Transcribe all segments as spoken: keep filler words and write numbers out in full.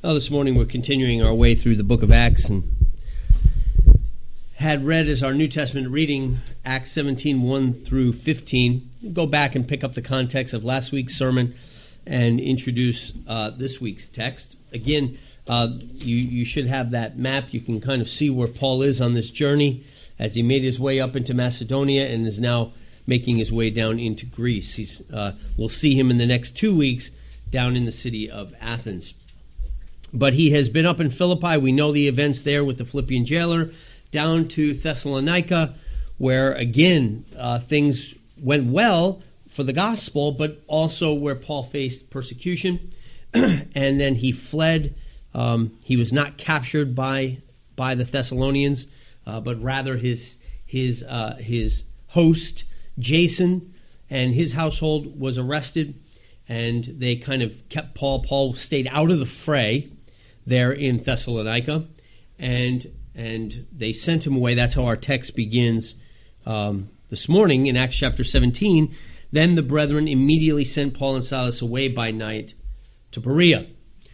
Well, this morning we're continuing our way through the book of Acts and had read as our New Testament reading Acts seventeen, one through fifteen. We'll go back and pick up the context of last week's sermon and introduce uh, this week's text. Again, uh, you, you should have that map. You can kind of see where Paul is on this journey as he made his way up into Macedonia and is now making his way down into Greece. He's, uh, we'll see him in the next two weeks down in the city of Athens. But he has been up in Philippi. We know the events there with the Philippian jailer, down to Thessalonica, where, again, uh, things went well for the gospel, but also where Paul faced persecution. And then he fled. Um, he was not captured by by the Thessalonians, uh, but rather his his uh, his host, Jason, and his household was arrested, and they kind of kept Paul. Paul stayed out of the fray there in Thessalonica, and and they sent him away. That's how our text begins um, this morning in Acts chapter seventeen. Then the brethren immediately sent Paul and Silas away by night to Berea.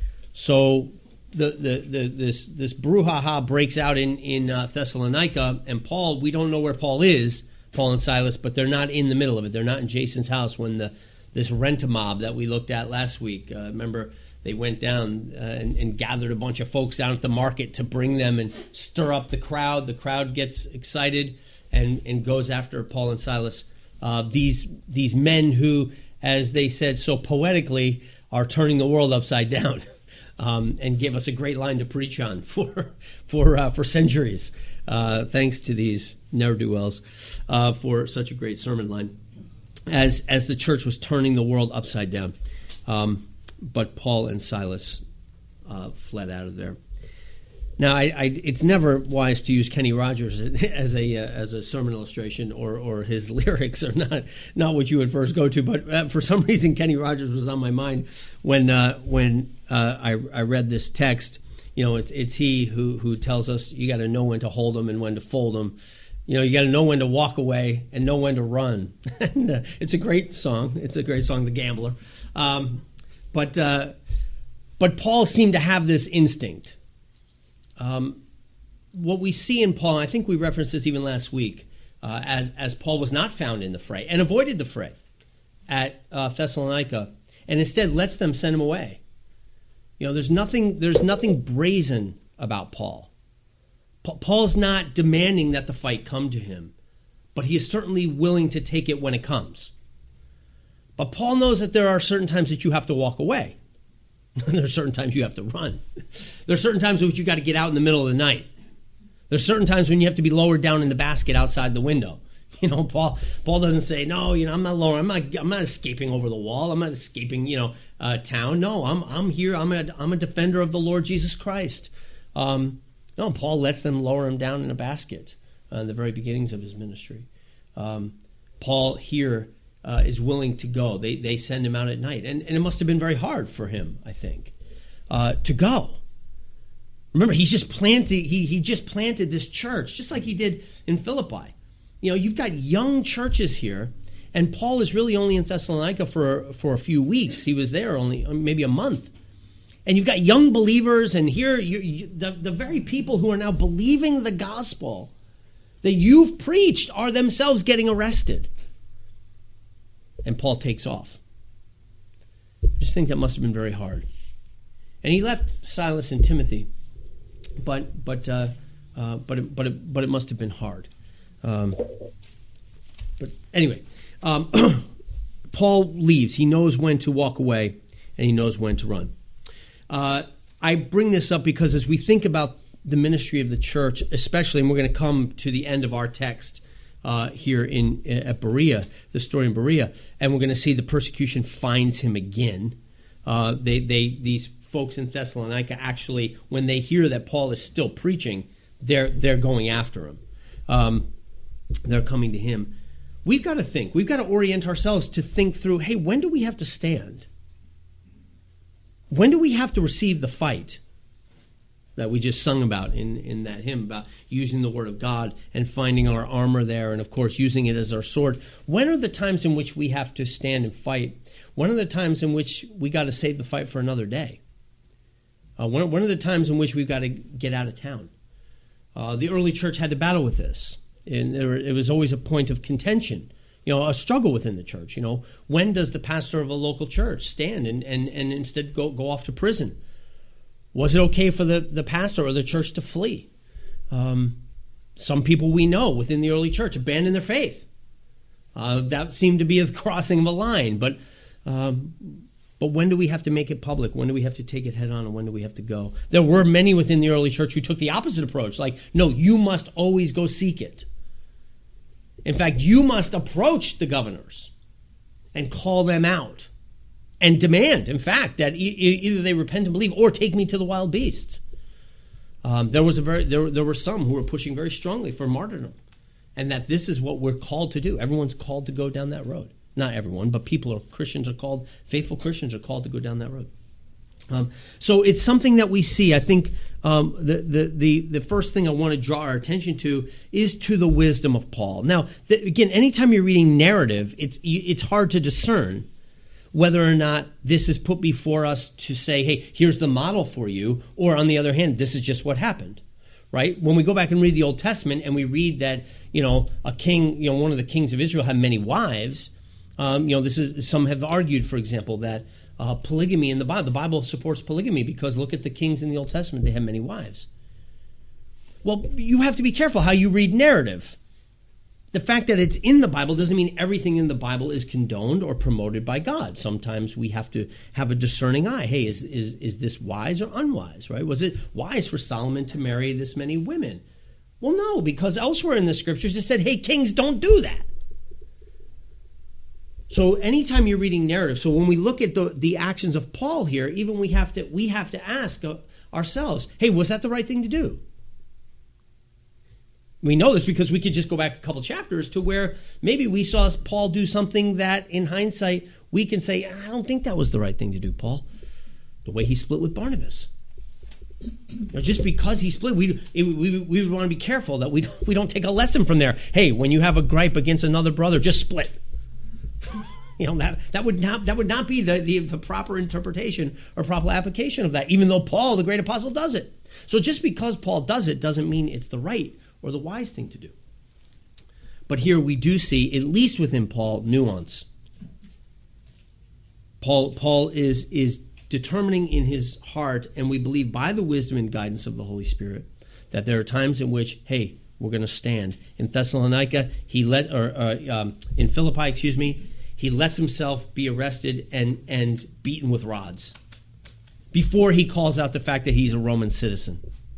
So the the, the this this brouhaha breaks out in in uh, Thessalonica, and Paul. We don't know where Paul is, Paul and Silas, but they're not in the middle of it. They're not in Jason's house when the this rent-a-mob that we looked at last week. Uh, remember. They went down uh, and, and gathered a bunch of folks down at the market to bring them and stir up the crowd. The crowd gets excited and, and goes after Paul and Silas. Uh, these these men who, as they said so poetically, are turning the world upside down, um, and give us a great line to preach on for for uh, for centuries. Uh, thanks to these ne'er-do-wells uh, for such a great sermon line. As as the church was turning the world upside down. Um, But Paul and Silas uh, fled out of there. Now, I, I, it's never wise to use Kenny Rogers as a uh, as a sermon illustration, or or his lyrics are not not what you would first go to. But uh, for some reason, Kenny Rogers was on my mind when uh, when uh, I I read this text. You know, it's it's he who who tells us you got to know when to hold them and when to fold them. You know, you got to know when to walk away and know when to run. and, uh, it's a great song. It's a great song, The Gambler. Um, But uh, but Paul seemed to have this instinct. Um, what we see in Paul, and I think we referenced this even last week, uh, as as Paul was not found in the fray and avoided the fray at uh, Thessalonica, and instead lets them send him away. You know, there's nothing there's nothing brazen about Paul. Pa- Paul's not demanding that the fight come to him, but he is certainly willing to take it when it comes. But Paul knows that there are certain times that you have to walk away. There are certain times you have to run. There are certain times in which you got to get out in the middle of the night. There are certain times when you have to be lowered down in the basket outside the window. You know, Paul Paul doesn't say, no, you know, I'm not lower. I'm not I'm not escaping over the wall. I'm not escaping, you know, uh, town. No, I'm I'm here. I'm a I'm a defender of the Lord Jesus Christ. Um, no, Paul lets them lower him down in a basket uh, in the very beginnings of his ministry. Um, Paul here Uh, is willing to go. They they send him out at night. And, and it must have been very hard for him, I think, uh, to go. Remember, he's just planted, he, he just planted this church, just like he did in Philippi. You know, you've got young churches here, and Paul is really only in Thessalonica for, for a few weeks. He was there only maybe a month. And you've got young believers, and here, you, you, the, the very people who are now believing the gospel that you've preached are themselves getting arrested. And Paul takes off. I just think that must have been very hard. And he left Silas and Timothy, but but uh, uh, but it, but it, but it must have been hard. Um, but anyway, um, Paul leaves. He knows when to walk away, and he knows when to run. Uh, I bring this up because as we think about the ministry of the church, especially, and we're going to come to the end of our text. Uh, here in at Berea, the story in Berea, and we're going to see the persecution finds him again. Uh, they, they, these folks in Thessalonica actually, when they hear that Paul is still preaching, they're they're going after him. Um, they're coming to him. We've got to think. We've got to orient ourselves to think through. Hey, when do we have to stand? When do we have to receive the fight that we just sung about in, in that hymn about using the word of God and finding our armor there and, of course, using it as our sword? When are the times in which we have to stand and fight? When are the times in which we got to save the fight for another day? Uh, one, one of the times in which we've got to get out of town. Uh, the early church had to battle with this. And there, it was always a point of contention, you know, a struggle within the church. You know, when does the pastor of a local church stand and, and, and instead go, go off to prison? Was it okay for the, the pastor or the church to flee? Um, some people we know within the early church abandoned their faith. Uh, that seemed to be a crossing of a line. But um, but when do we have to make it public? When do we have to take it head on? And when do we have to go? There were many within the early church who took the opposite approach. Like, no, you must always go seek it. In fact, you must approach the governors and call them out and demand, in fact, that e- either they repent and believe or take me to the wild beasts. Um, there was a very there, there were some who were pushing very strongly for martyrdom, and that this is what we're called to do. Everyone's called to go down that road. Not everyone, but people are Christians are called, faithful Christians are called to go down that road. Um, so it's something that we see. I think um, the, the the the first thing I want to draw our attention to is to the wisdom of Paul. Now, the, again, anytime you're reading narrative, it's it's hard to discern whether or not this is put before us to say, hey, here's the model for you, or on the other hand, this is just what happened. Right? When we go back and read the Old Testament and we read that, you know, a king, you know, one of the kings of Israel had many wives. Um, you know, this is some have argued, for example, that uh, polygamy in the Bible, the Bible supports polygamy because look at the kings in the Old Testament; they have many wives. Well, you have to be careful how you read narrative. The fact that it's in the Bible doesn't mean everything in the Bible is condoned or promoted by God. Sometimes we have to have a discerning eye. Hey, is is is this wise or unwise? Right? Was it wise for Solomon to marry this many women? Well, no, because elsewhere in the scriptures it said, hey, kings don't do that. So anytime you're reading narrative, so when we look at the, the actions of Paul here, even we have to we have to ask ourselves, hey, was that the right thing to do? We know this because we could just go back a couple chapters to where maybe we saw Paul do something that in hindsight we can say, I don't think that was the right thing to do, Paul. The way he split with Barnabas. You know, just because he split, we, it, we we would want to be careful that we, we don't take a lesson from there. Hey, when you have a gripe against another brother, just split. You know, that, that would not that would not be the, the, the proper interpretation or proper application of that, even though Paul, the great apostle, does it. So just because Paul does it doesn't mean it's the right or the wise thing to do. But here we do see, at least within Paul, nuance. Paul Paul is is determining in his heart, and we believe by the wisdom and guidance of the Holy Spirit, that there are times in which, hey, we're going to stand. In Thessalonica, he let, or uh, um, in Philippi, excuse me, he lets himself be arrested and, and beaten with rods before he calls out the fact that he's a Roman citizen.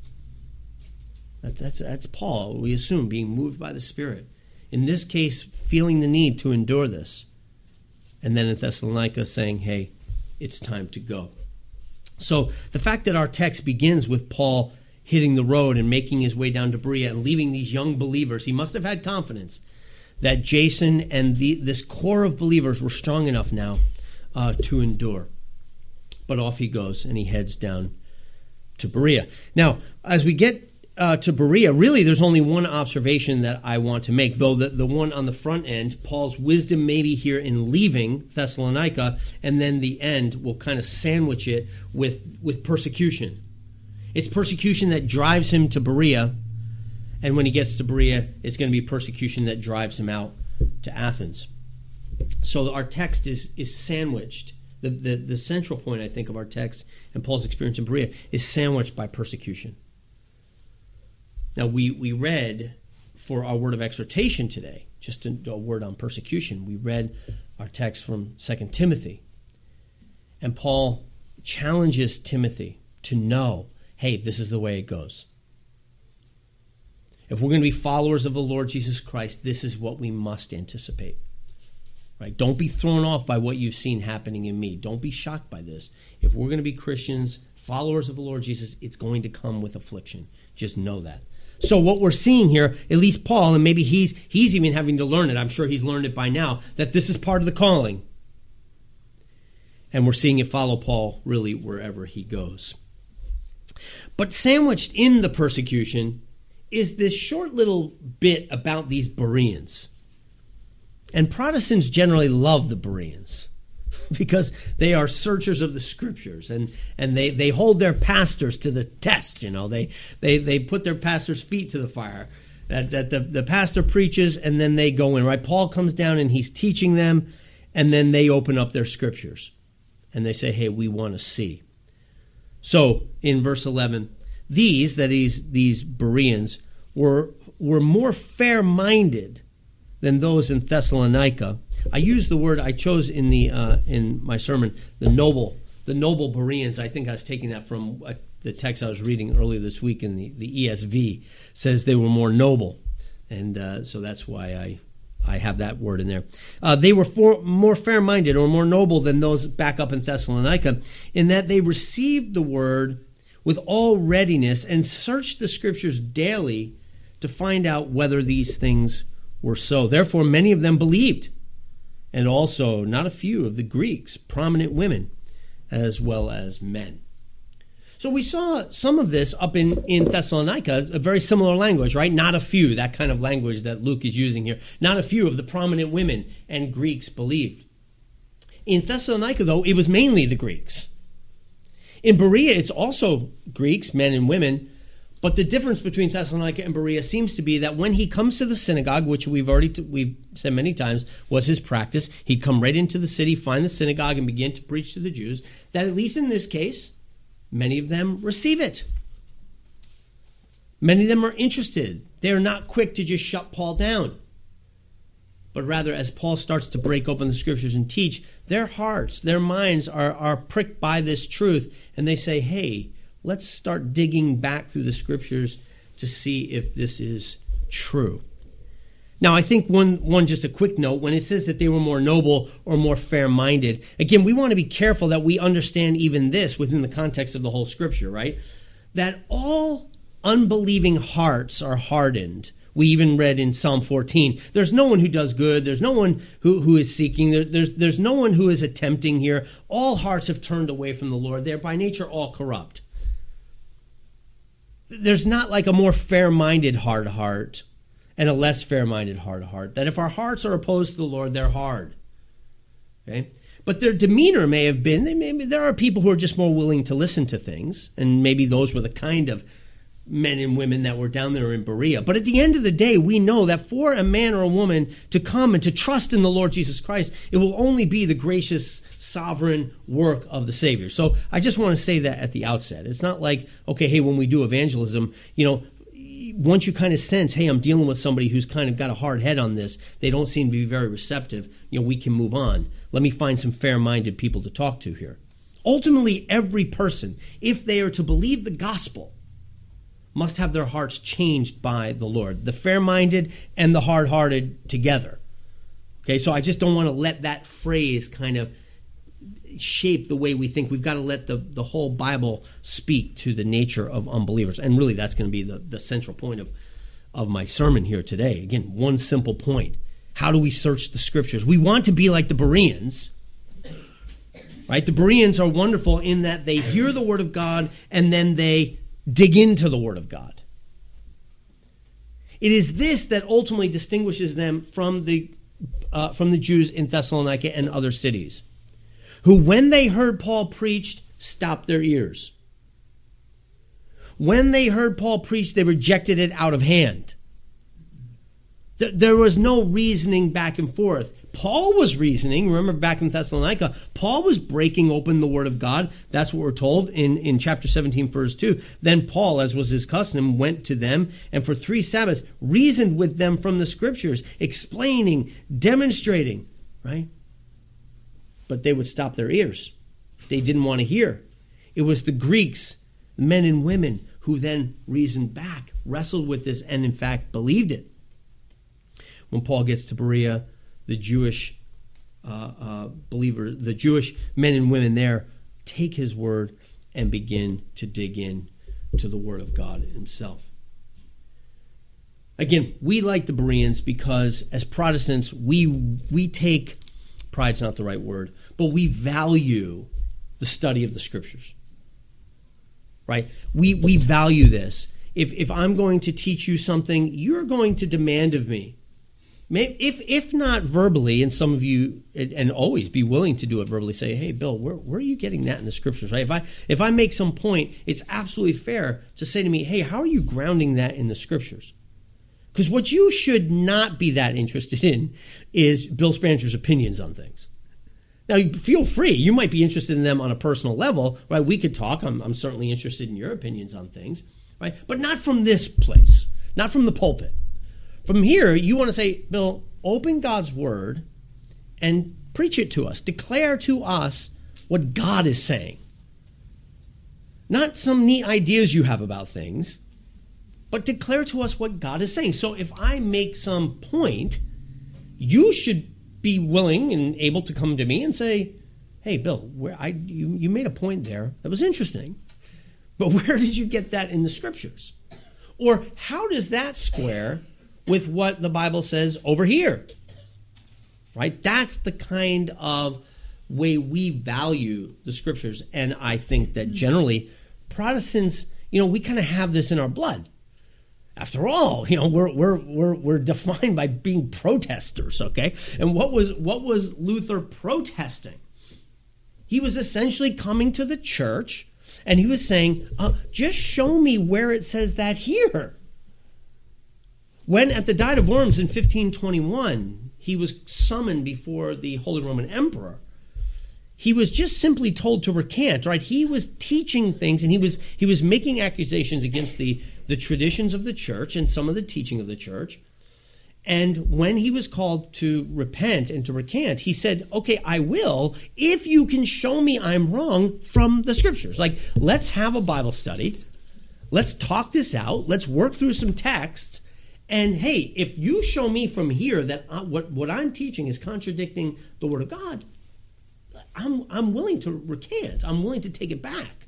That, that's, that's Paul, we assume, being moved by the Spirit. In this case, feeling the need to endure this. And then in Thessalonica saying, hey, it's time to go. So the fact that our text begins with Paul hitting the road and making his way down to Berea and leaving these young believers, he must have had confidence that Jason and the, this core of believers were strong enough now uh, to endure. But off he goes, and he heads down to Berea. Now, as we get uh, to Berea, really there's only one observation that I want to make, though the, the one on the front end, Paul's wisdom maybe here in leaving Thessalonica, and then the end, will kind of sandwich it with, with persecution. It's persecution that drives him to Berea, and when he gets to Berea, it's going to be persecution that drives him out to Athens. So our text is is sandwiched. The, the, the central point, I think, of our text and Paul's experience in Berea is sandwiched by persecution. Now, we, we read for our word of exhortation today, just a, a word on persecution, we read our text from Second Timothy. And Paul challenges Timothy to know, hey, this is the way it goes. If we're going to be followers of the Lord Jesus Christ, this is what we must anticipate. Right? Don't be thrown off by what you've seen happening in me. Don't be shocked by this. If we're going to be Christians, followers of the Lord Jesus, it's going to come with affliction. Just know that. So what we're seeing here, at least Paul, and maybe he's he's even having to learn it, I'm sure he's learned it by now, that this is part of the calling. And we're seeing it follow Paul really wherever he goes. But sandwiched in the persecution is this short little bit about these Bereans. And Protestants generally love the Bereans because they are searchers of the scriptures, and, and they, they hold their pastors to the test. You know, they they, they put their pastors' feet to the fire. That, that the, the pastor preaches, and then they go in, right? Paul comes down and he's teaching them, and then they open up their scriptures. And they say, hey, we want to see. So, in verse eleven, these, that is, these Bereans, were, were more fair-minded than those in Thessalonica. I use the word I chose in the uh, in my sermon, the noble, the noble Bereans. I think I was taking that from uh, the text I was reading earlier this week in the, the E S V. Says they were more noble, and uh, so that's why I I have that word in there. Uh, they were for, more fair-minded or more noble than those back up in Thessalonica, in that they received the word with all readiness and searched the scriptures daily to find out whether these things were so. Therefore, many of them believed, and also not a few of the Greeks, prominent women, as well as men. So we saw some of this up in, in Thessalonica, a very similar language, right? Not a few, that kind of language that Luke is using here. Not a few of the prominent women and Greeks believed. In Thessalonica, though, it was mainly the Greeks. In Berea, it's also Greeks, men and women, but the difference between Thessalonica and Berea seems to be that when he comes to the synagogue, which we've already t- we've said many times was his practice, he'd come right into the city, find the synagogue, and begin to preach to the Jews, that at least in this case, many of them receive it. Many of them are interested. They're not quick to just shut Paul down. But rather, as Paul starts to break open the scriptures and teach, their hearts, their minds are, are pricked by this truth, and they say, hey, let's start digging back through the scriptures to see if this is true. Now, I think one, one just a quick note, when it says that they were more noble or more fair-minded, again, we want to be careful that we understand even this within the context of the whole scripture, right? That all unbelieving hearts are hardened. We even read in Psalm fourteen, there's no one who does good, there's no one who, who is seeking, there, there's, there's no one who is attempting here. All hearts have turned away from the Lord. They're by nature all corrupt. There's not like a more fair-minded hard heart and a less fair-minded hard heart. That if our hearts are opposed to the Lord, they're hard. Okay? But their demeanor may have been, they maybe there are people who are just more willing to listen to things, and maybe those were the kind of men and women that were down there in Berea. But at the end of the day, we know that for a man or a woman to come and to trust in the Lord Jesus Christ, it will only be the gracious, sovereign work of the Savior. So I just want to say that at the outset. It's not like, okay, hey, when we do evangelism, you know, once you kind of sense, hey, I'm dealing with somebody who's kind of got a hard head on this, they don't seem to be very receptive, you know, we can move on. Let me find some fair-minded people to talk to here. Ultimately, every person, if they are to believe the gospel, must have their hearts changed by the Lord. The fair-minded and the hard-hearted together. Okay, so I just don't want to let that phrase kind of shape the way we think. We've got to let the, the whole Bible speak to the nature of unbelievers. And really, that's going to be the, the central point of, of my sermon here today. Again, one simple point. How do we search the scriptures? We want to be like the Bereans. Right? The Bereans are wonderful in that they hear the word of God and then they dig into the word of God. It is this that ultimately distinguishes them from the uh, from the Jews in Thessalonica and other cities, who, when they heard Paul preached, stopped their ears. When they heard Paul preach, they rejected it out of hand. Th- there was no reasoning back and forth. Paul was reasoning. Remember back in Thessalonica, Paul was breaking open the word of God. That's what we're told in, in chapter seventeen, verse two. Then Paul, as was his custom, went to them and for three Sabbaths reasoned with them from the scriptures, explaining, demonstrating, right? But they would stop their ears. They didn't want to hear. It was the Greeks, men and women, who then reasoned back, wrestled with this, and in fact believed it. When Paul gets to Berea, the Jewish uh, uh, believers, the Jewish men and women there, take his word and begin to dig in to the word of God himself. Again, we like the Bereans because as Protestants, we we take, pride's not the right word, but we value the study of the scriptures. Right? We we value this. If if I'm going to teach you something, you're going to demand of me Maybe if if not verbally, and some of you, and always be willing to do it verbally, say, hey, Bill, where, where are you getting that in the scriptures? Right? If I if I make some point, it's absolutely fair to say to me, hey, how are you grounding that in the scriptures? Because what you should not be that interested in is Bill Spancher's opinions on things. Now, feel free. You might be interested in them on a personal level, right? We could talk. I'm, I'm certainly interested in your opinions on things, right? But not from this place, not from the pulpit. From here, you want to say, Bill, open God's word and preach it to us. Declare to us what God is saying. Not some neat ideas you have about things, but declare to us what God is saying. So if I make some point, you should be willing and able to come to me and say, hey, Bill, where I you, you made a point there that was interesting, but where did you get that in the scriptures? Or how does that square with what the Bible says over here? Right? That's the kind of way we value the scriptures. And I think that generally Protestants, you know, we kind of have this in our blood. After all, you know, we're we're we're we're defined by being protesters, okay? And what was what was Luther protesting? He was essentially coming to the church and he was saying, uh, just show me where it says that here. When at the Diet of Worms in fifteen twenty-one, he was summoned before the Holy Roman Emperor, he was just simply told to recant, right? He was teaching things and he was he was making accusations against the, the traditions of the church and some of the teaching of the church. And when he was called to repent and to recant, he said, okay, I will, if you can show me I'm wrong from the scriptures. Like, let's have a Bible study. Let's talk this out. Let's work through some texts. And hey, if you show me from here that I, what, what I'm teaching is contradicting the Word of God, I'm, I'm willing to recant. I'm willing to take it back.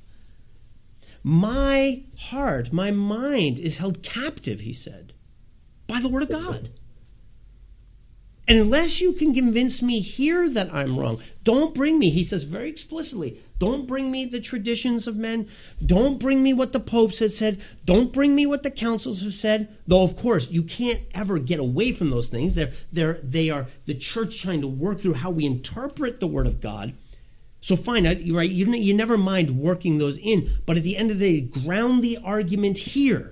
My heart, my mind is held captive, he said, by the Word of God. And unless you can convince me here that I'm wrong, don't bring me, he says very explicitly, don't bring me the traditions of men. Don't bring me what the popes have said. Don't bring me what the councils have said. Though, of course, you can't ever get away from those things. They're, they're, they are the church trying to work through how we interpret the Word of God. So fine, right? You, you never mind working those in. But at the end of the day, ground the argument here.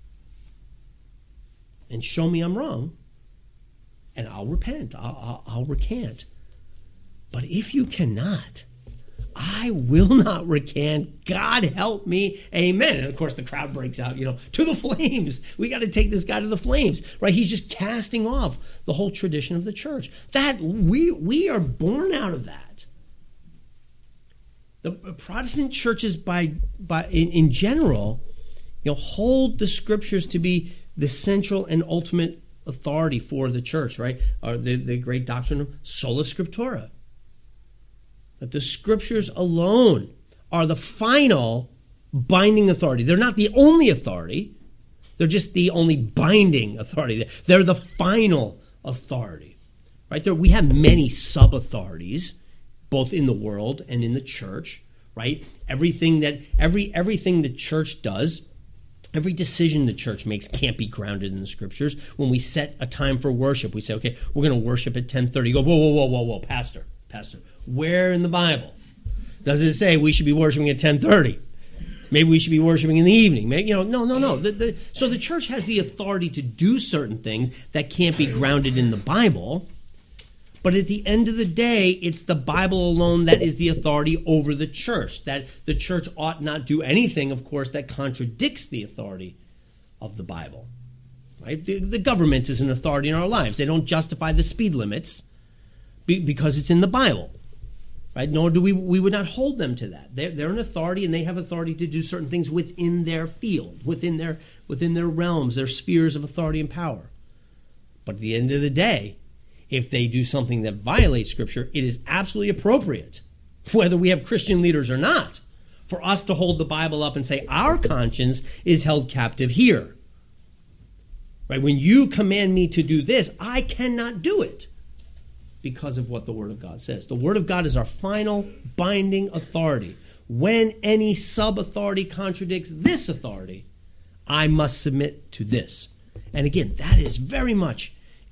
And show me I'm wrong. And I'll repent. I'll, I'll, I'll recant. But if you cannot, I will not recant. God help me. Amen. And of course the crowd breaks out, you know, to the flames. We got to take this guy to the flames, right? He's just casting off the whole tradition of the church. That we we are born out of that. The Protestant churches by by in, in general, you know, hold the scriptures to be the central and ultimate authority for the church, right? Or the, the great doctrine of sola scriptura. That the scriptures alone are the final binding authority. They're not the only authority. They're just the only binding authority. They're the final authority. Right? There, we have many sub-authorities, both in the world and in the church, right? Everything that every everything the church does, every decision the church makes can't be grounded in the scriptures. When we set a time for worship, we say, okay, we're going to worship at ten thirty. You go, whoa, whoa, whoa, whoa, whoa, pastor, pastor. Where in the Bible does it say we should be worshiping at ten thirty? Maybe we should be worshiping in the evening. Maybe, you know, no, no, no. The, the, so the church has the authority to do certain things that can't be grounded in the Bible. But at the end of the day, it's the Bible alone that is the authority over the church. That the church ought not do anything, of course, that contradicts the authority of the Bible. Right? The, the government is an authority in our lives. They don't justify the speed limits be, because it's in the Bible. Right? Nor do we we would not hold them to that. They're, they're an authority, and they have authority to do certain things within their field, within their within their realms, their spheres of authority and power. But at the end of the day, if they do something that violates Scripture, it is absolutely appropriate, whether we have Christian leaders or not, for us to hold the Bible up and say, our conscience is held captive here. Right? When you command me to do this, I cannot do it because of what the Word of God says. The Word of God is our final binding authority. When any sub-authority contradicts this authority, I must submit to this. And again, that is very much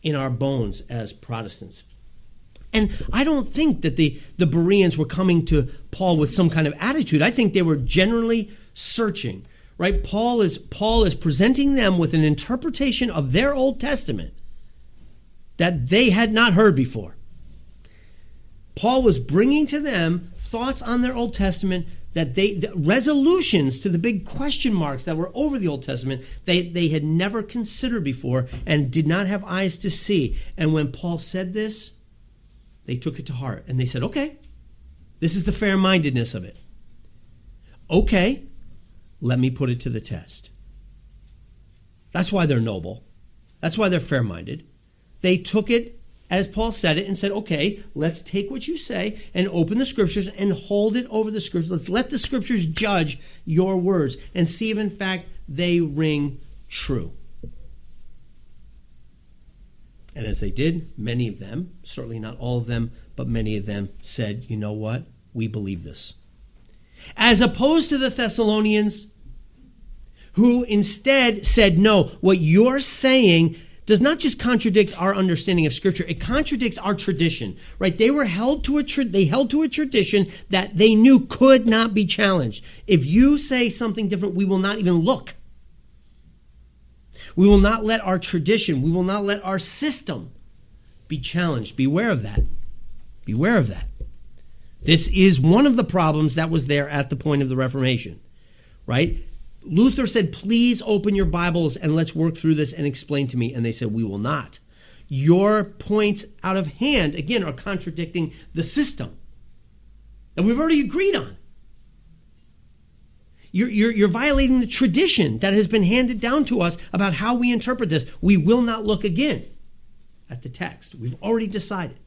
in our bones as Protestants. And I don't think that the, the Bereans were coming to Paul with some kind of attitude. I think they were generally searching, right? Paul is, Paul is presenting them with an interpretation of their Old Testament that they had not heard before. Paul was bringing to them thoughts on their Old Testament that they, the resolutions to the big question marks that were over the Old Testament, they, they had never considered before and did not have eyes to see. And when Paul said this, they took it to heart and they said, okay, this is the fair-mindedness of it. Okay, let me put it to the test. That's why they're noble. That's why they're fair-minded. They took it as Paul said it and said, okay, let's take what you say and open the Scriptures and hold it over the Scriptures. Let's let the Scriptures judge your words and see if in fact they ring true. And as they did, many of them, certainly not all of them, but many of them said, you know what? We believe this. As opposed to the Thessalonians, who instead said, no, what you're saying does not just contradict our understanding of Scripture, it contradicts our tradition, right? They were held to a tra- they held to a tradition that they knew could not be challenged. If you say something different, we will not even look. We will not let our tradition, we will not let our system be challenged. Beware of that. Beware of that. This is one of the problems that was there at the point of the Reformation, right? Luther said, please open your Bibles and let's work through this and explain to me. And they said, we will not. Your points out of hand, again, are contradicting the system that we've already agreed on. You're, you're, you're violating the tradition that has been handed down to us about how we interpret this. We will not look again at the text. We've already decided.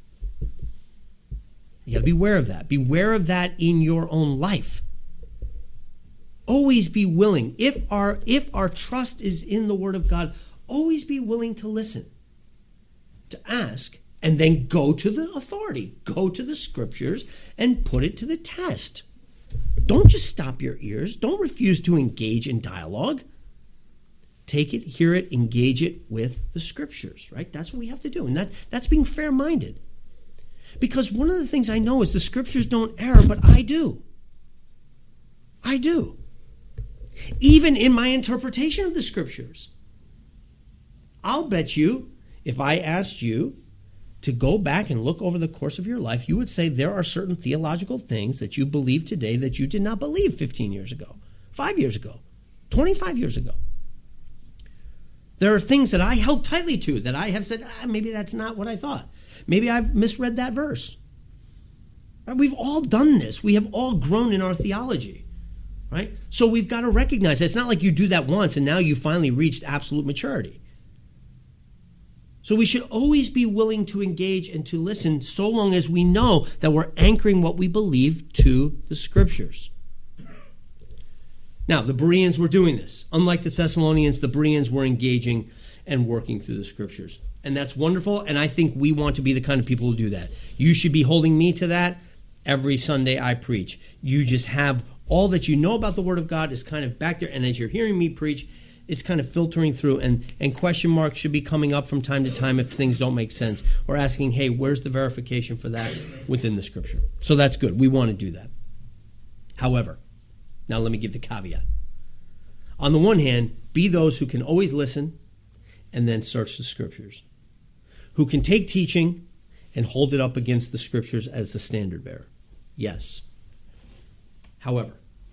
You got to beware of that. Beware of that in your own life. Always be willing. If our, if our trust is in the Word of God, always be willing to listen, to ask, and then go to the authority. Go to the Scriptures and put it to the test. Don't just stop your ears. Don't refuse to engage in dialogue. Take it, hear it, engage it with the Scriptures, right? That's what we have to do. And that, that's being fair-minded. Because one of the things I know is the Scriptures don't err, but I do. I do. Even in my interpretation of the Scriptures. I'll bet you, if I asked you to go back and look over the course of your life, you would say there are certain theological things that you believe today that you did not believe fifteen years ago, five years ago, twenty-five years ago. There are things that I held tightly to that I have said, ah, maybe that's not what I thought. Maybe I've misread that verse. We've all done this. We have all grown in our theology, right? So we've got to recognize that. It's not like you do that once and now you finally reached absolute maturity. So we should always be willing to engage and to listen so long as we know that we're anchoring what we believe to the Scriptures. Now, the Bereans were doing this. Unlike the Thessalonians, the Bereans were engaging and working through the Scriptures. And that's wonderful, and I think we want to be the kind of people who do that. You should be holding me to that every Sunday I preach. You just have all that you know about the Word of God is kind of back there, and as you're hearing me preach, it's kind of filtering through, and, and question marks should be coming up from time to time if things don't make sense, or asking, hey, where's the verification for that within the Scripture? So that's good. We want to do that. However, now let me give the caveat. On the one hand, be those who can always listen and then search the Scriptures, who can take teaching and hold it up against the Scriptures as the standard bearer. Yes. However,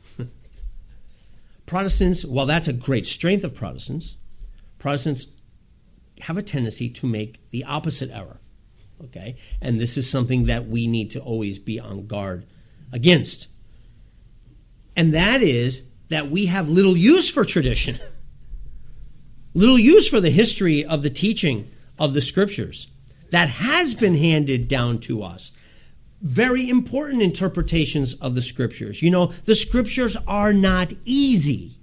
Protestants, while that's a great strength of Protestants, Protestants have a tendency to make the opposite error, okay? And this is something that we need to always be on guard against. And that is that we have little use for tradition, little use for the history of the teaching of the Scriptures that has been handed down to us. Very important interpretations of the Scriptures. You know, the Scriptures are not easy.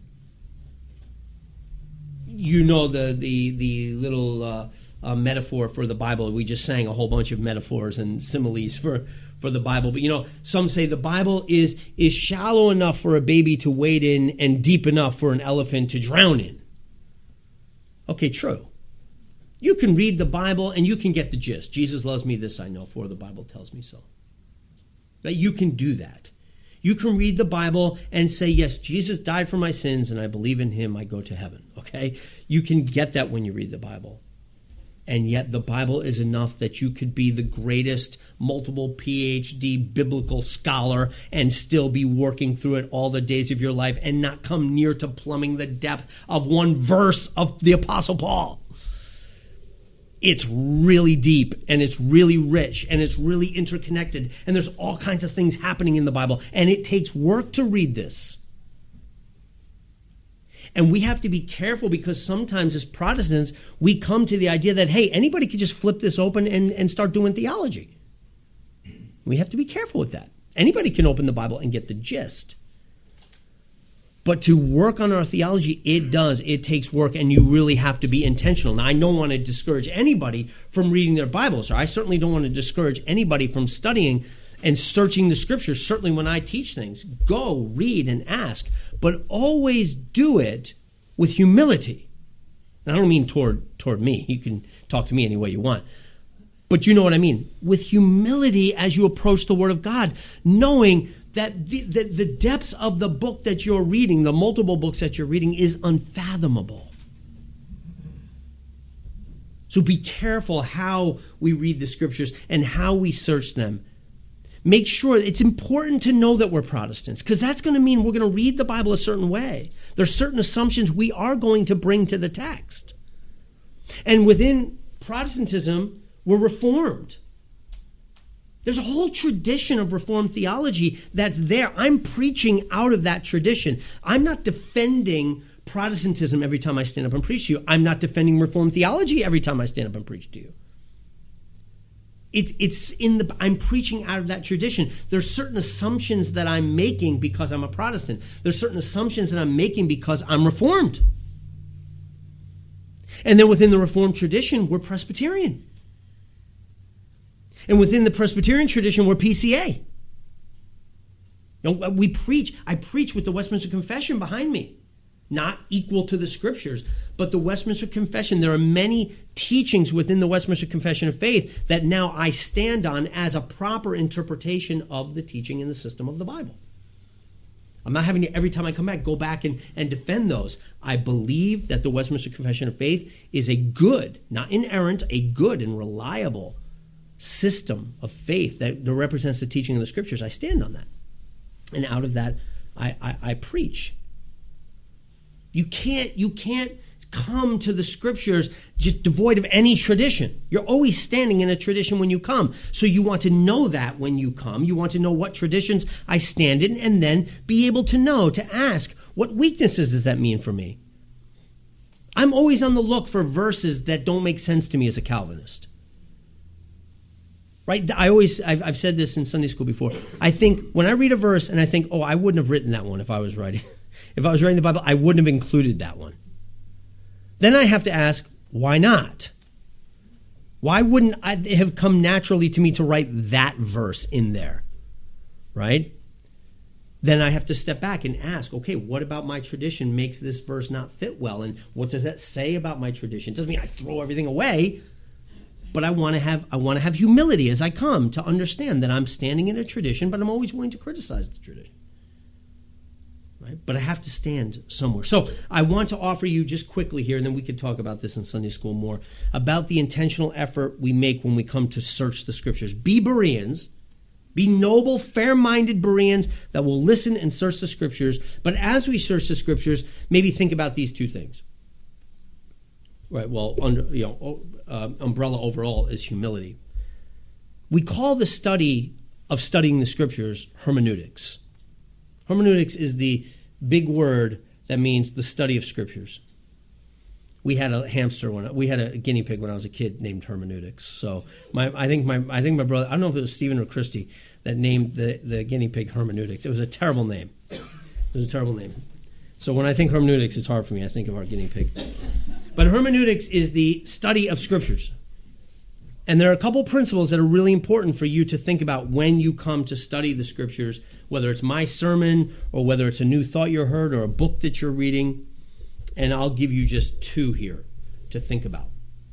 You know the the the little uh, uh, metaphor for the Bible. We just sang a whole bunch of metaphors and similes for, for the Bible. But you know, some say the Bible is is shallow enough for a baby to wade in and deep enough for an elephant to drown in. Okay, true. You can read the Bible and you can get the gist. Jesus loves me, this I know, for the Bible tells me so. That you can do that. You can read the Bible and say, yes, Jesus died for my sins and I believe in him, I go to heaven. Okay? You can get that when you read the Bible. And yet the Bible is enough that you could be the greatest multiple P H D biblical scholar and still be working through it all the days of your life and not come near to plumbing the depth of one verse of the Apostle Paul. It's really deep and it's really rich and it's really interconnected and there's all kinds of things happening in the Bible and it takes work to read this. And we have to be careful because sometimes as Protestants, we come to the idea that, hey, anybody could just flip this open and, and start doing theology. We have to be careful with that. Anybody can open the Bible and get the gist. But to work on our theology, it does. It takes work, and you really have to be intentional. Now, I don't want to discourage anybody from reading their Bibles, or I certainly don't want to discourage anybody from studying and searching the Scriptures. Certainly when I teach things, go, read, and ask. But always do it with humility. And I don't mean toward, toward me. You can talk to me any way you want. But you know what I mean. With humility as you approach the Word of God, knowing that the, the, the depths of the book that you're reading, the multiple books that you're reading, is unfathomable. So be careful how we read the Scriptures and how we search them. Make sure, it's important to know that we're Protestants, because that's going to mean we're going to read the Bible a certain way. There's certain assumptions we are going to bring to the text. And within Protestantism, we're Reformed. There's a whole tradition of Reformed theology that's there. I'm preaching out of that tradition. I'm not defending Protestantism every time I stand up and preach to you. I'm not defending Reformed theology every time I stand up and preach to you. It's it's in the I'm preaching out of that tradition. There's certain assumptions that I'm making because I'm a Protestant. There's certain assumptions that I'm making because I'm Reformed. And then within the Reformed tradition, we're Presbyterian. And within the Presbyterian tradition, we're P C A. You know, we preach, I preach with the Westminster Confession behind me. Not equal to the Scriptures, but the Westminster Confession. There are many teachings within the Westminster Confession of Faith that now I stand on as a proper interpretation of the teaching and the system of the Bible. I'm not having to, every time I come back, go back and, and defend those. I believe that the Westminster Confession of Faith is a good, not inerrant, a good and reliable system of faith that represents the teaching of the Scriptures. I stand on that. And out of that, I, I, I preach. You can't, you can't come to the Scriptures just devoid of any tradition. You're always standing in a tradition when you come. So you want to know that when you come. You want to know what traditions I stand in and then be able to know, to ask, what weaknesses does that mean for me? I'm always on the look for verses that don't make sense to me as a Calvinist. Right? I always, I've, I've said this in Sunday school before. I think, when I read a verse and I think, oh, I wouldn't have written that one if I was writing. If I was writing the Bible, I wouldn't have included that one. Then I have to ask, why not? Why wouldn't it have come naturally to me to write that verse in there? Right? Then I have to step back and ask, okay, what about my tradition makes this verse not fit well? And what does that say about my tradition? It doesn't mean I throw everything away. But I want to have I want to have humility as I come to understand that I'm standing in a tradition, but I'm always willing to criticize the tradition. Right? But I have to stand somewhere. So I want to offer you just quickly here, and then we could talk about this in Sunday school more, about the intentional effort we make when we come to search the Scriptures. Be Bereans. Be noble, fair-minded Bereans that will listen and search the Scriptures. But as we search the Scriptures, maybe think about these two things. Right, well, under, you know, uh, umbrella overall is humility. We call the study of studying the Scriptures hermeneutics. Hermeneutics is the big word that means the study of Scriptures. We had a hamster when we had a guinea pig when I was a kid named Hermeneutics. So my, I think my, I think my brother, I don't know if it was Stephen or Christy that named the, the guinea pig Hermeneutics. It was a terrible name. It was a terrible name. So when I think hermeneutics, it's hard for me. I think of our guinea pig. But hermeneutics is the study of Scriptures. And there are a couple principles that are really important for you to think about when you come to study the Scriptures, whether it's my sermon or whether it's a new thought you heard or a book that you're reading. And I'll give you just two here to think about.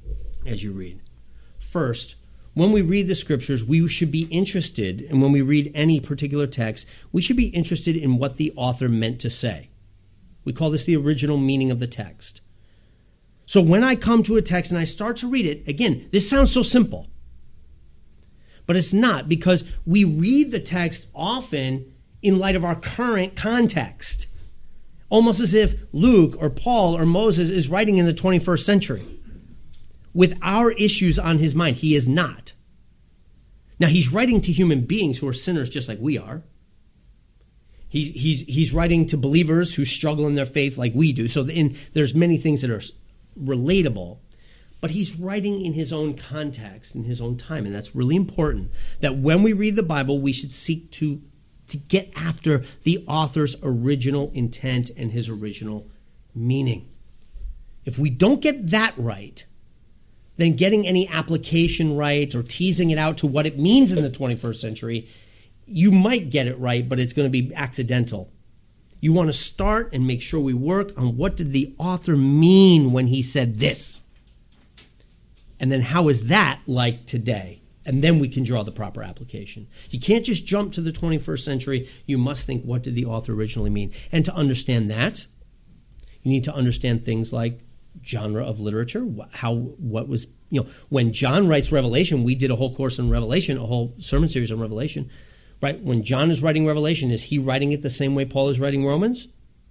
as you read. First, when we read the scriptures, we should be interested, and when we read any particular text, we should be interested in what the author meant to say. We call this the original meaning of the text. So when I come to a text and I start to read it, again, this sounds so simple. But it's not, because we read the text often in light of our current context. Almost as if Luke or Paul or Moses is writing in the twenty-first century with our issues on his mind. He is not. Now, he's writing to human beings who are sinners just like we are. He's, he's, he's writing to believers who struggle in their faith like we do. So in, there's many things that are relatable. But he's writing in his own context, in his own time. And that's really important, that when we read the Bible, we should seek to, to get after the author's original intent and his original meaning. If we don't get that right, then getting any application right or teasing it out to what it means in the twenty-first century, you might get it right, but it's going to be accidental. You want to start and make sure we work on what did the author mean when he said this? And then how is that like today? And then we can draw the proper application. You can't just jump to the twenty-first century. You must think, what did the author originally mean? And to understand that, you need to understand things like genre of literature, how, what was, you know, when John writes Revelation, we did a whole course on Revelation, a whole sermon series on Revelation, right? When John is writing Revelation, is he writing it the same way Paul is writing Romans?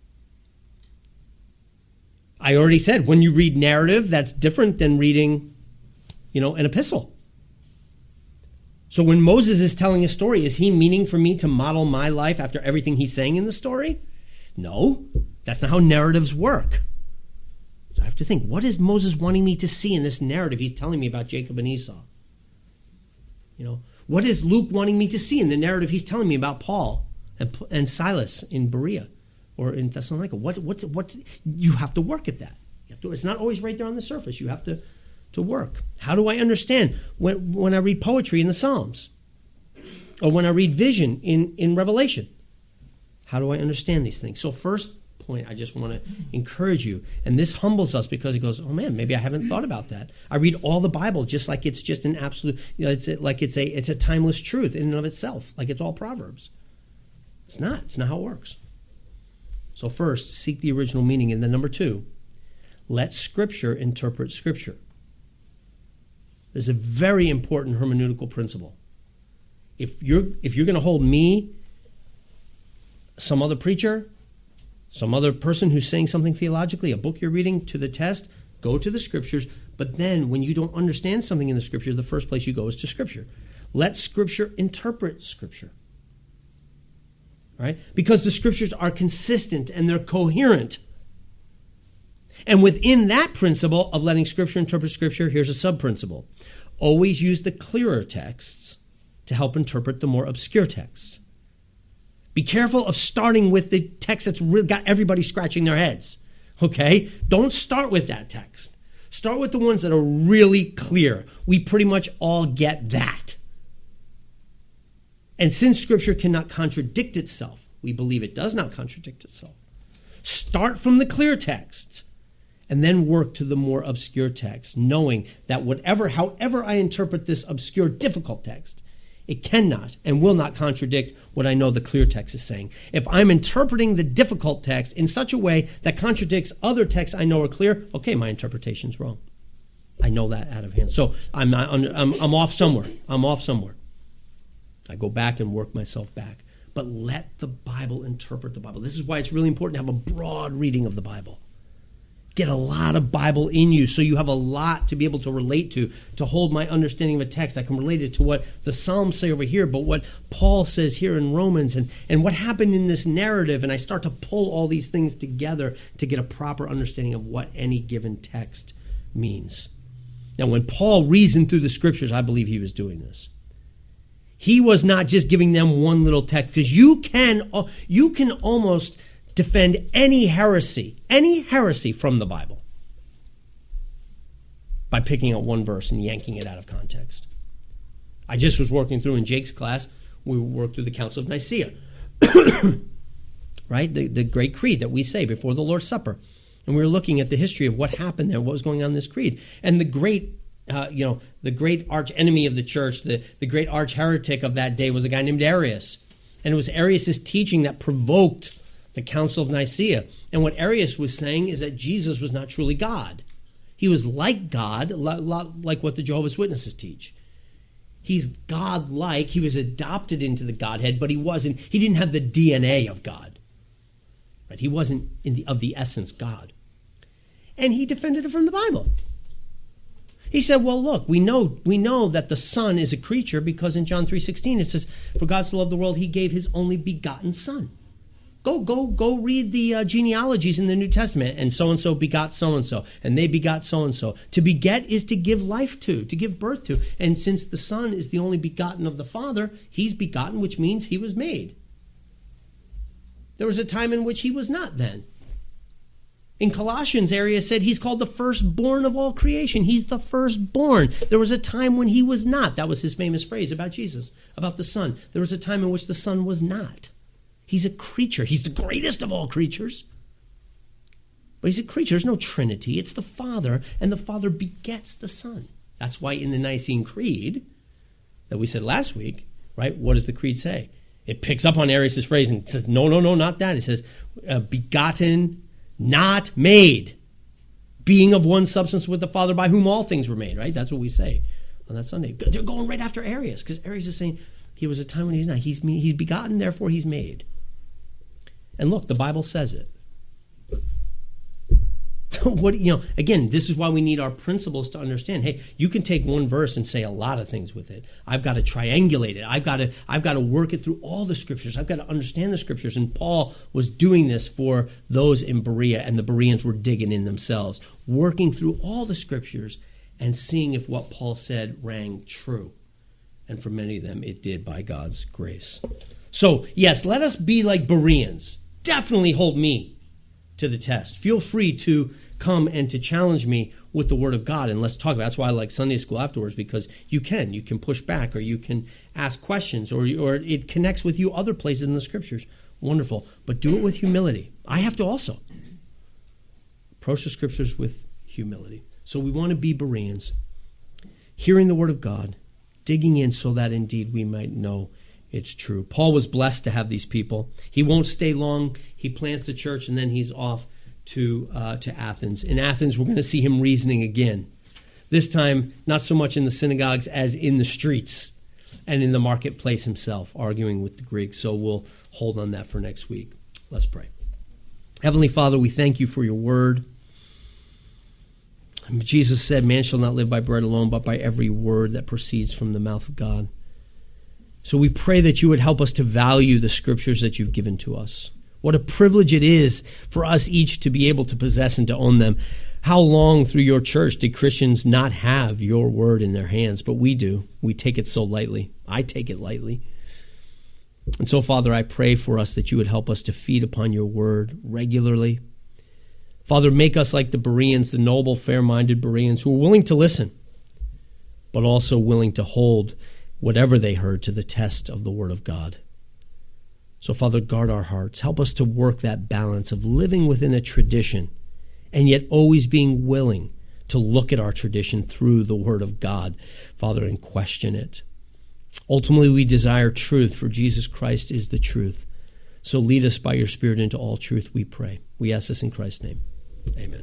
I already said, when you read narrative, that's different than reading, you know, an epistle. So when Moses is telling a story, is he meaning for me to model my life after everything he's saying in the story? No, that's not how narratives work. So I have to think, what is Moses wanting me to see in this narrative he's telling me about Jacob and Esau? You know, what is Luke wanting me to see in the narrative he's telling me about Paul and, and Silas in Berea or in Thessalonica? What, what, what, you have to work at that. You have to, it's not always right there on the surface. You have to, to work. How do I understand when, when I read poetry in the Psalms? Or when I read vision in, in Revelation? How do I understand these things? So first point, I just want to encourage you, and this humbles us because it goes, oh man, maybe I haven't thought about that. I read all the Bible just like it's just an absolute, you know, it's like it's a it's a timeless truth in and of itself, like it's all Proverbs. It's not. It's not how it works. So first, seek the original meaning, and then number two, let Scripture interpret Scripture. This is a very important hermeneutical principle. If you're if you're going to hold me, some other preacher, some other person who's saying something theologically, a book you're reading, to the test, go to the Scriptures. But then when you don't understand something in the Scripture, the first place you go is to Scripture. Let Scripture interpret Scripture. Right? Because the Scriptures are consistent and they're coherent. And within that principle of letting Scripture interpret Scripture, here's a sub-principle. Always use the clearer texts to help interpret the more obscure texts. Be careful of starting with the text that's really got everybody scratching their heads, okay? Don't start with that text. Start with the ones that are really clear. We pretty much all get that. And since Scripture cannot contradict itself, we believe it does not contradict itself. Start from the clear texts and then work to the more obscure texts, knowing that whatever, however I interpret this obscure, difficult text, it cannot and will not contradict what I know the clear text is saying. If I'm interpreting the difficult text in such a way that contradicts other texts I know are clear, okay, my interpretation's wrong. I know that out of hand. So I'm, I'm, I'm, I'm off somewhere. I'm off somewhere. I go back and work myself back. But let the Bible interpret the Bible. This is why it's really important to have a broad reading of the Bible. Get a lot of Bible in you so you have a lot to be able to relate to, to hold my understanding of a text. I can relate it to what the Psalms say over here, but what Paul says here in Romans, and, and what happened in this narrative, and I start to pull all these things together to get a proper understanding of what any given text means. Now, when Paul reasoned through the Scriptures, I believe he was doing this. He was not just giving them one little text, because you can, you can almost defend any heresy, any heresy from the Bible by picking out one verse and yanking it out of context. I just was working through in Jake's class, we worked through the Council of Nicaea, right? The, the great creed that we say before the Lord's Supper. And we were looking at the history of what happened there, what was going on in this creed. And the great Uh, you know, the great arch enemy of the church, the, the great arch heretic of that day was a guy named Arius. And it was Arius' teaching that provoked the Council of Nicaea. And what Arius was saying is that Jesus was not truly God. He was like God, like what the Jehovah's Witnesses teach. He's God-like. He was adopted into the Godhead, but he wasn't. He didn't have the D N A of God. Right? He wasn't in the, of the essence God. And he defended it from the Bible. He said, well, look, we know we know that the Son is a creature because in John three sixteen it says, for God so loved the world, he gave his only begotten Son. Go, go, go read the uh, genealogies in the New Testament, and so-and-so begot so-and-so, and they begot so-and-so. To beget is to give life to, to give birth to. And since the Son is the only begotten of the Father, he's begotten, which means he was made. There was a time in which he was not then. In Colossians, Arius said he's called the firstborn of all creation. He's the firstborn. There was a time when he was not. That was his famous phrase about Jesus, about the Son. There was a time in which the Son was not. He's a creature. He's the greatest of all creatures. But he's a creature. There's no Trinity. It's the Father, and the Father begets the Son. That's why in the Nicene Creed that we said last week, right, what does the Creed say? It picks up on Arius' phrase and says, no, no, no, not that. It says, uh, begotten, not made, being of one substance with the Father by whom all things were made, right? That's what we say on that Sunday. They're going right after Arius because Arius is saying he was a time when he's not. He's, he's begotten, therefore he's made. And look, the Bible says it. What, you know, again, this is why we need our principles to understand. Hey, you can take one verse and say a lot of things with it. I've got to triangulate it. I've got to, I've got to work it through all the scriptures. I've got to understand the scriptures. And Paul was doing this for those in Berea, and the Bereans were digging in themselves, working through all the scriptures and seeing if what Paul said rang true. And for many of them, it did by God's grace. So, yes, let us be like Bereans. Definitely hold me to the test. Feel free to come and to challenge me with the Word of God, and let's talk about it. That's why I like Sunday school afterwards, because you can. You can push back, or you can ask questions, or, or it connects with you other places in the Scriptures. Wonderful. But do it with humility. I have to also approach the Scriptures with humility. So we want to be Bereans, hearing the Word of God, digging in so that indeed we might know it's true. Paul was blessed to have these people. He won't stay long. He plants the church, and then he's off to uh, to Athens. In Athens, we're going to see him reasoning again. This time, not so much in the synagogues as in the streets and in the marketplace himself, arguing with the Greeks. So we'll hold on that for next week. Let's pray. Heavenly Father, we thank you for your word. Jesus said, man shall not live by bread alone, but by every word that proceeds from the mouth of God. So we pray that you would help us to value the scriptures that you've given to us. What a privilege it is for us each to be able to possess and to own them. How long through your church did Christians not have your word in their hands? But we do. We take it so lightly. I take it lightly. And so, Father, I pray for us that you would help us to feed upon your word regularly. Father, make us like the Bereans, the noble, fair-minded Bereans who are willing to listen, but also willing to hold whatever they heard to the test of the Word of God. So, Father, guard our hearts. Help us to work that balance of living within a tradition and yet always being willing to look at our tradition through the Word of God, Father, and question it. Ultimately, we desire truth, for Jesus Christ is the truth. So lead us by your Spirit into all truth, we pray. We ask this in Christ's name. Amen.